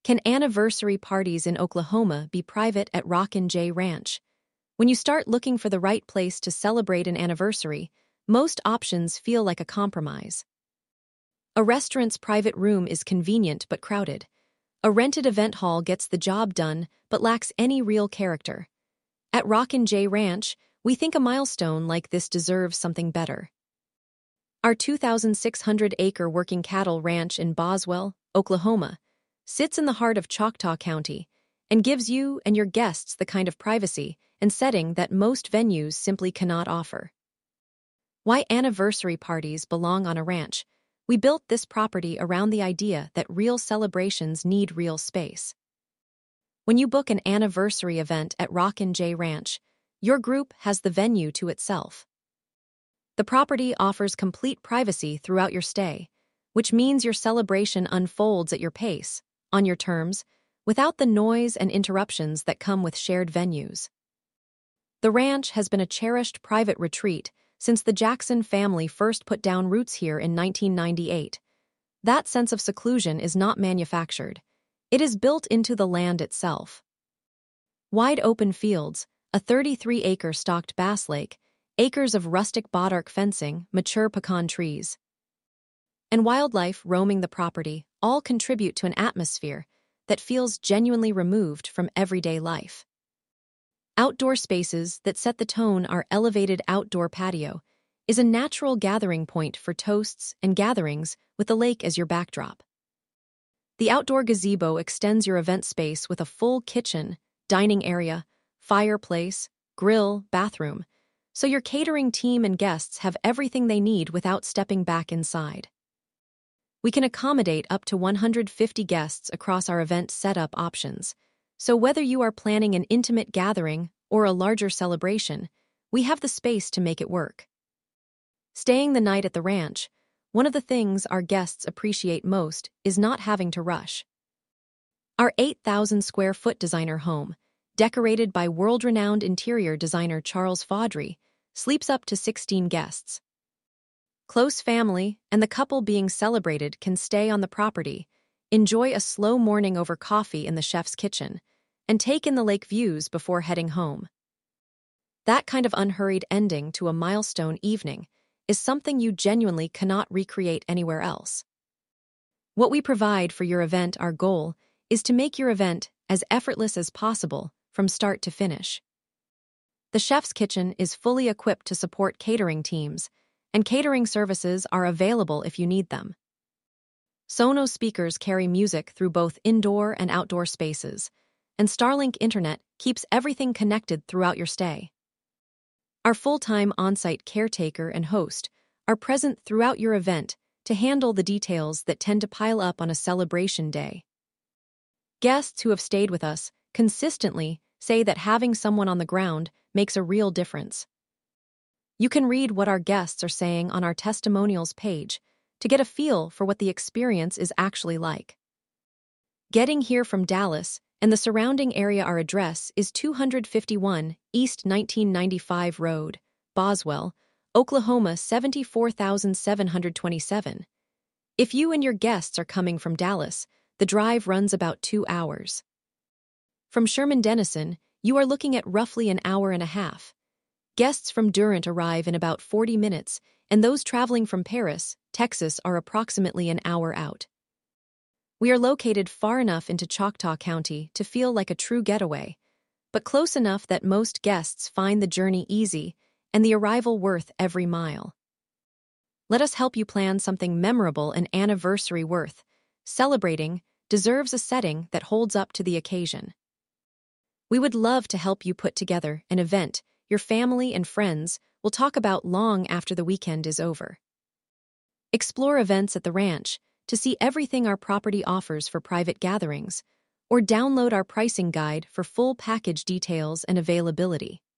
Can anniversary parties in Oklahoma be private at Rockin' J Ranch? When you start looking for the right place to celebrate an anniversary, most options feel like a compromise. A restaurant's private room is convenient but crowded. A rented event hall gets the job done but lacks any real character. At Rockin' J Ranch, we think a milestone like this deserves something better. Our 2,600-acre working cattle ranch in Boswell, Oklahoma, sits in the heart of Choctaw County and gives you and your guests the kind of privacy and setting that most venues simply cannot offer. Why anniversary parties belong on a ranch? We built this property around the idea that real celebrations need real space. When you book an anniversary event at Rockin' J Ranch, your group has the venue to itself. The property offers complete privacy throughout your stay, which means your celebration unfolds at your pace, on your terms, without the noise and interruptions that come with shared venues. The ranch has been a cherished private retreat since the Jackson family first put down roots here in 1998. That sense of seclusion is not manufactured. It is built into the land itself. Wide open fields, a 33-acre stocked bass lake, acres of rustic bodark fencing, mature pecan trees, and wildlife roaming the property all contribute to an atmosphere that feels genuinely removed from everyday life. Outdoor spaces that set the tone. Our elevated outdoor patio is a natural gathering point for toasts and gatherings with the lake as your backdrop. The outdoor gazebo extends your event space with a full kitchen, dining area, fireplace, grill, bathroom, so your catering team and guests have everything they need without stepping back inside. We can accommodate up to 150 guests across our event setup options, so whether you are planning an intimate gathering or a larger celebration, we have the space to make it work. Staying the night at the ranch, one of the things our guests appreciate most is not having to rush. Our 8,000-square-foot designer home, decorated by world-renowned interior designer Charles Faudry, sleeps up to 16 guests. Close family and the couple being celebrated can stay on the property, enjoy a slow morning over coffee in the chef's kitchen, and take in the lake views before heading home. That kind of unhurried ending to a milestone evening is something you genuinely cannot recreate anywhere else. What we provide for your event, our goal, is to make your event as effortless as possible from start to finish. The chef's kitchen is fully equipped to support catering teams, and catering services are available if you need them. Sonos speakers carry music through both indoor and outdoor spaces, and Starlink Internet keeps everything connected throughout your stay. Our full-time on-site caretaker and host are present throughout your event to handle the details that tend to pile up on a celebration day. Guests who have stayed with us consistently say that having someone on the ground makes a real difference. You can read what our guests are saying on our testimonials page to get a feel for what the experience is actually like. Getting here from Dallas and the surrounding area. Our address is 251 East 1995 Road, Boswell, Oklahoma 74727. If you and your guests are coming from Dallas, the drive runs about 2 hours. From Sherman-Denison, you are looking at roughly an hour and a half. Guests from Durant arrive in about 40 minutes, and those traveling from Paris, Texas are approximately an hour out. We are located far enough into Choctaw County to feel like a true getaway, but close enough that most guests find the journey easy and the arrival worth every mile. Let us help you plan something memorable. An anniversary worth celebrating deserves a setting that holds up to the occasion. We would love to help you put together an event your family and friends will talk about long after the weekend is over. Explore events at the ranch to see everything our property offers for private gatherings, or download our pricing guide for full package details and availability.